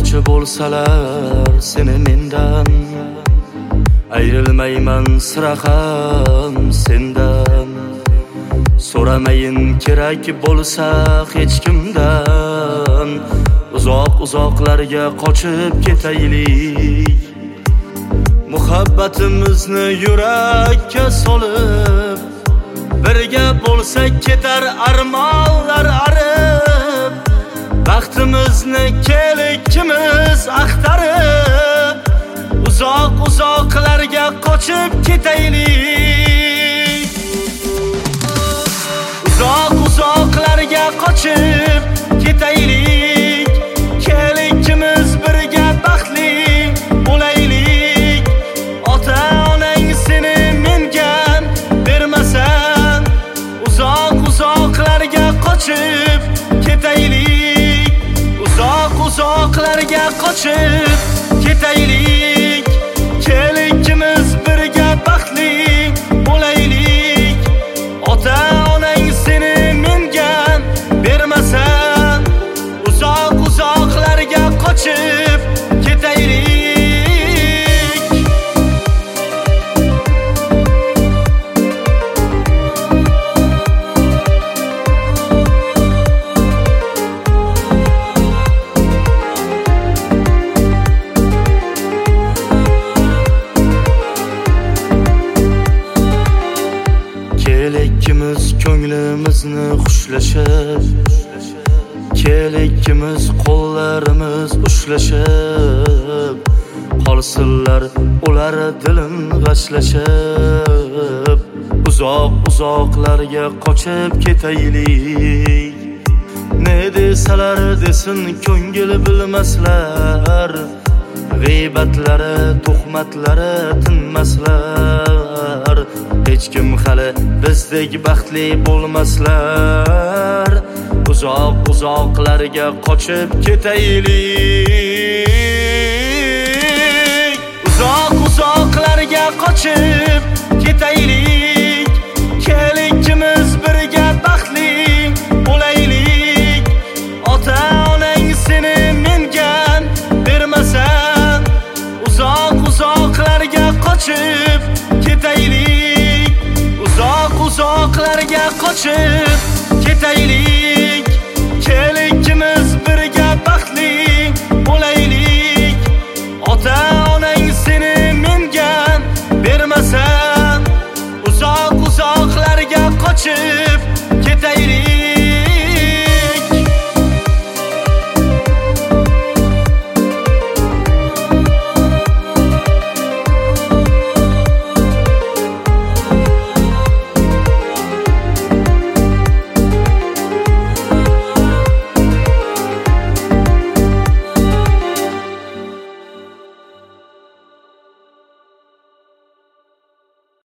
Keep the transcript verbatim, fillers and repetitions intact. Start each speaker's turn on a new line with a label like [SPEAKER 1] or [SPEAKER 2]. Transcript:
[SPEAKER 1] aytmoqchi bo'lsalar seni mendan, ayrilmayman sira ham sendan. So'ramayin kerak bo'lsa hech kimdan, uzoq uzoqlarga qochib ketaylik. Muhabbatimizni yurakka solib, birga bo'lsak ketar armonlar arib. Baxtimizni kel ikkimiz axtarib, uzoq uzoqlarga qochib ketaylik. Uzoq uzoqlarga qochib ketaylik. Kel ikkimiz birga baxtli bo'laylik. Ota onang seni menga bermasan, uzoq uzoqlarga qochib ketaylik. Uzoq uzoqlarga qochib ketaylik. Kel ikkimiz birga baxtli bo'laylik. Ota onang seni menga bermasan, uzoq uzoqlarga qochib ketaylik. Kel ikkimiz ko'nglimizni xushlashib, kel ikkimiz qo'llarimiz ushlashib, qolsinlar ular dilim g'ashlashib. Uzoq uzoqlarga qochib ketaylik. Ne desalar desin ko'ngil bilmaslar, g'iybatlari tuhmatlari tinmaslar. Hech kim hali bizdek baxtli bo'lmaslar. Uzoq uzoqlarga qochib ketaylik. Uzoq uzoqlarga qochib ketaylik. Kel ikkimiz birga baxtli bo'laylik. Ota onang seni menga bermasan, uzoq uzoqlarga qochib ketaylik. Uzoq uzoqlarga qochib ketaylik.